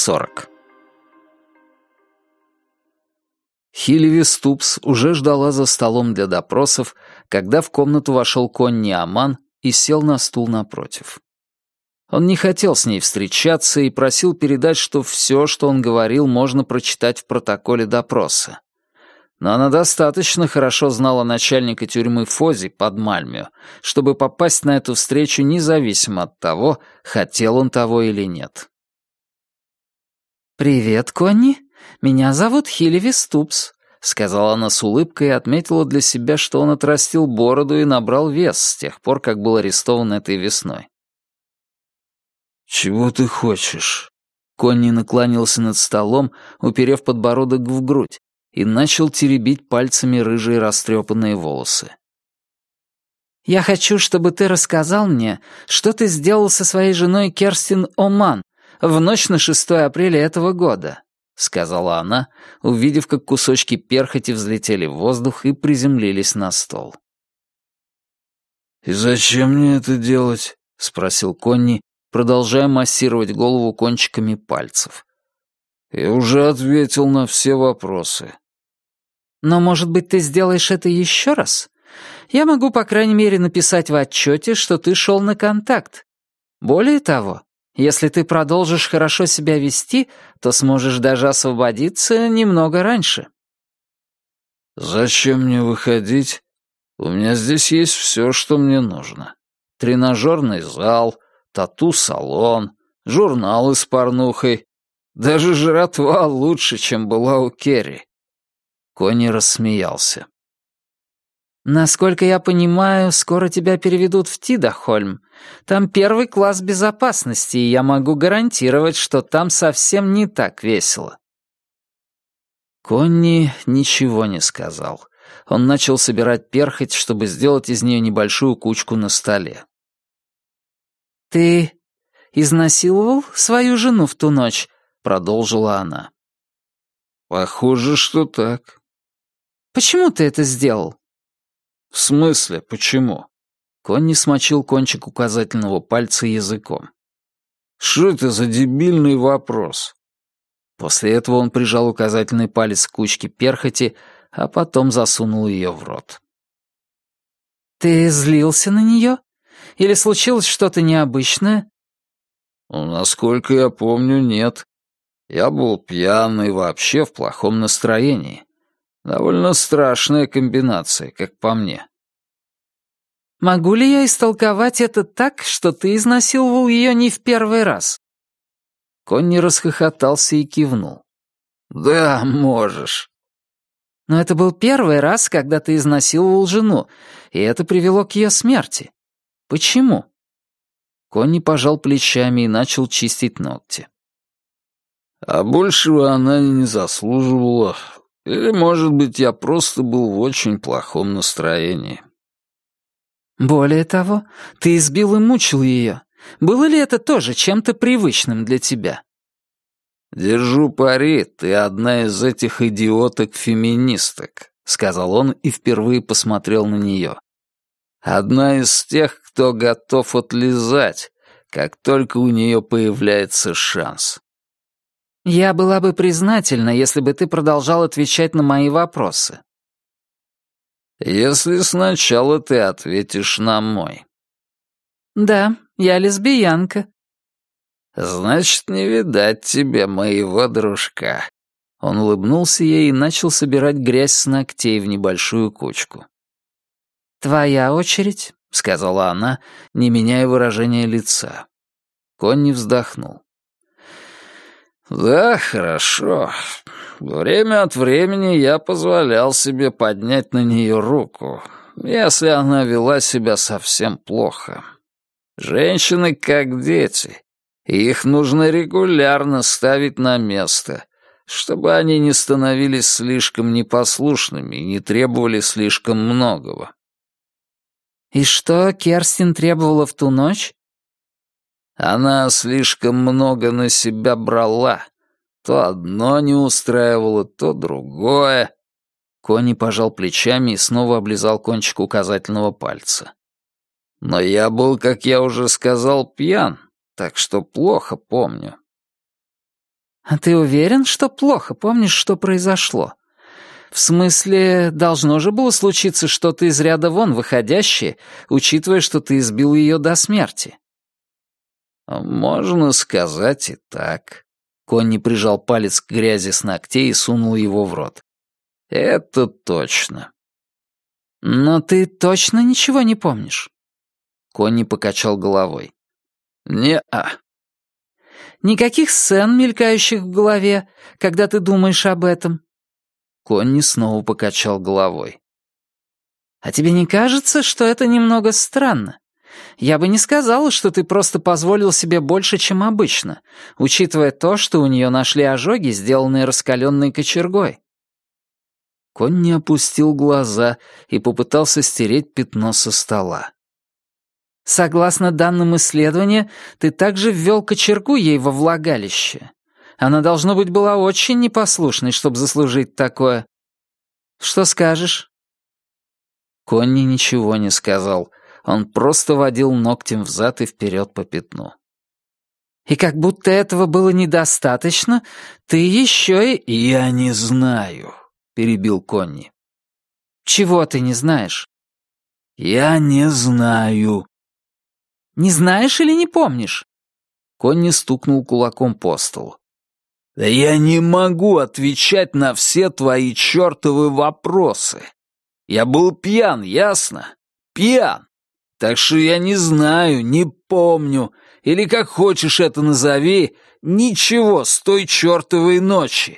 40. Хильви Ступс уже ждала за столом для допросов, когда в комнату вошел Конни Аман и сел на стул напротив. Он не хотел с ней встречаться и просил передать, что все, что он говорил, можно прочитать в протоколе допроса. Но она достаточно хорошо знала начальника тюрьмы Фози под Мальмё, чтобы попасть на эту встречу независимо от того, хотел он того или нет. «Привет, Конни. Меня зовут Хильви Ступс», — сказала она с улыбкой и отметила для себя, что он отрастил бороду и набрал вес с тех пор, как был арестован этой весной. «Чего ты хочешь?» Конни наклонился над столом, уперев подбородок в грудь, и начал теребить пальцами рыжие растрепанные волосы. «Я хочу, чтобы ты рассказал мне, что ты сделал со своей женой Керстин Оман в ночь на 6 апреля этого года», — сказала она, увидев, как кусочки перхоти взлетели в воздух и приземлились на стол. «И зачем мне это делать?» — спросил Конни, продолжая массировать голову кончиками пальцев. «Я уже ответил на все вопросы». «Но, может быть, ты сделаешь это еще раз? Я могу, по крайней мере, написать в отчете, что ты шел на контакт. Более того, если ты продолжишь хорошо себя вести, то сможешь даже освободиться немного раньше». «Зачем мне выходить? У меня здесь есть все, что мне нужно. Тренажерный зал, тату-салон, журналы с порнухой. Даже жратва лучше, чем была у Керри». Конни рассмеялся. «Насколько я понимаю, скоро тебя переведут в Тидахольм. Там 1 класс безопасности, и я могу гарантировать, что там совсем не так весело». Конни ничего не сказал. Он начал собирать перхоть, чтобы сделать из нее небольшую кучку на столе. «Ты изнасиловал свою жену в ту ночь?» — продолжила она. «Похоже, что так». «Почему ты это сделал?» «В смысле, почему?» Конни смочил кончик указательного пальца языком. «Что это за дебильный вопрос?» После этого он прижал указательный палец к кучке перхоти, а потом засунул ее в рот. «Ты злился на нее? Или случилось что-то необычное?» «Насколько я помню, нет. Я был пьяный, вообще в плохом настроении. Довольно страшная комбинация, как по мне». «Могу ли я истолковать это так, что ты изнасиловал ее не в первый раз?» Конни расхохотался и кивнул. «Да, можешь». «Но это был первый раз, когда ты изнасиловал жену, и это привело к ее смерти. Почему?» Конни пожал плечами и начал чистить ногти. «А большего она и не заслуживала. Или, может быть, я просто был в очень плохом настроении». «Более того, ты избил и мучил ее. Было ли это тоже чем-то привычным для тебя?» «Держу пари, ты одна из этих идиоток-феминисток», — сказал он и впервые посмотрел на нее. «Одна из тех, кто готов отлизать, как только у нее появляется шанс». «Я была бы признательна, если бы ты продолжал отвечать на мои вопросы». «Если сначала ты ответишь на мой». «Да, я лесбиянка». «Значит, не видать тебе моего дружка». Он улыбнулся ей и начал собирать грязь с ногтей в небольшую кучку. «Твоя очередь», — сказала она, не меняя выражения лица. Конни вздохнул. «Да, хорошо. Время от времени я позволял себе поднять на нее руку, если она вела себя совсем плохо. Женщины как дети, и их нужно регулярно ставить на место, чтобы они не становились слишком непослушными и не требовали слишком многого». «И что Керстин требовала в ту ночь?» «Она слишком много на себя брала. То одно не устраивало, то другое». Конни пожал плечами и снова облизал кончик указательного пальца. «Но я был, как я уже сказал, пьян, так что плохо помню». А ты уверен, что плохо помнишь, что произошло? В смысле, должно же было случиться что-то из ряда вон выходящее, учитывая, что ты избил ее до смерти. Можно сказать и так. Конни прижал палец к грязи с ногтей и сунул его в рот. Это точно. Но ты точно ничего не помнишь? Конни покачал головой. Не-а. Никаких сцен, мелькающих в голове, когда ты думаешь об этом? Конни снова покачал головой. А тебе не кажется, что это немного странно? Я бы не сказала, что ты просто позволил себе больше, чем обычно, учитывая то, что у нее нашли ожоги, сделанные раскаленной кочергой. Конни опустил глаза и попытался стереть пятно со стола. Согласно данным исследования, ты также ввел кочергу ей во влагалище. Она, должно быть, была очень непослушной, чтобы заслужить такое. Что скажешь?» Конни ничего не сказал. Он просто водил ногтем взад и вперед по пятну. «И как будто этого было недостаточно, ты еще и...» «Я не знаю», — перебил Конни. «Чего ты не знаешь?» «Я не знаю». «Не знаешь или не помнишь?» Конни стукнул кулаком по столу. «Да я не могу отвечать на все твои чертовы вопросы. Я был пьян, ясно? Пьян. Так что я не знаю, не помню, или как хочешь это назови, ничего с той чертовой ночи».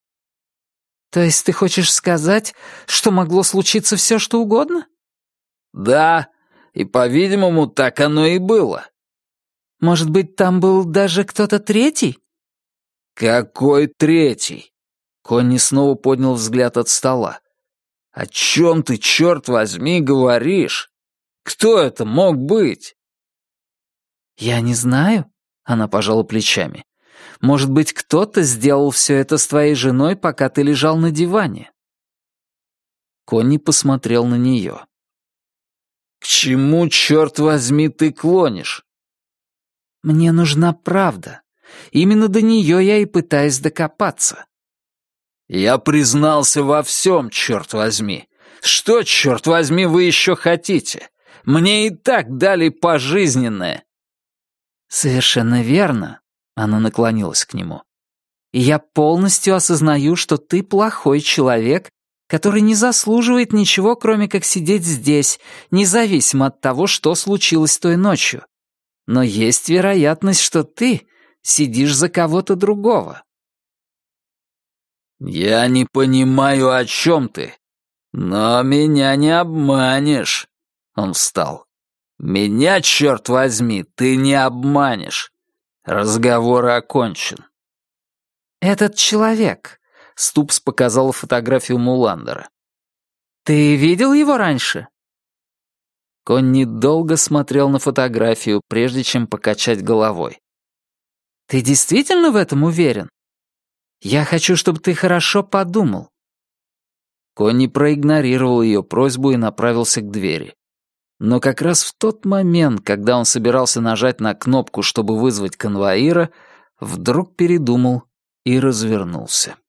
«То есть ты хочешь сказать, что могло случиться все, что угодно?» «Да, и, по-видимому, так оно и было». «Может быть, там был даже кто-то третий?» «Какой третий?» Конни снова поднял взгляд от стола. «О чем ты, черт возьми, говоришь? Кто это мог быть?» «Я не знаю», — она пожала плечами. «Может быть, кто-то сделал все это с твоей женой, пока ты лежал на диване?» Конни посмотрел на нее. «К чему, черт возьми, ты клонишь?» «Мне нужна правда. Именно до нее я и пытаюсь докопаться». «Я признался во всем, черт возьми. Что, черт возьми, вы еще хотите? Мне и так дали пожизненное». «Совершенно верно», — она наклонилась к нему. «И я полностью осознаю, что ты плохой человек, который не заслуживает ничего, кроме как сидеть здесь, независимо от того, что случилось той ночью. Но есть вероятность, что ты сидишь за кого-то другого». «Я не понимаю, о чем ты, но меня не обманешь». Он встал. «Меня, черт возьми, ты не обманешь. Разговор окончен». «Этот человек», — Ступс показал фотографию Муландера. «Ты видел его раньше?» Конни долго смотрел на фотографию, прежде чем покачать головой. «Ты действительно в этом уверен? Я хочу, чтобы ты хорошо подумал». Конни проигнорировал ее просьбу и направился к двери. Но как раз в тот момент, когда он собирался нажать на кнопку, чтобы вызвать конвоира, вдруг передумал и развернулся.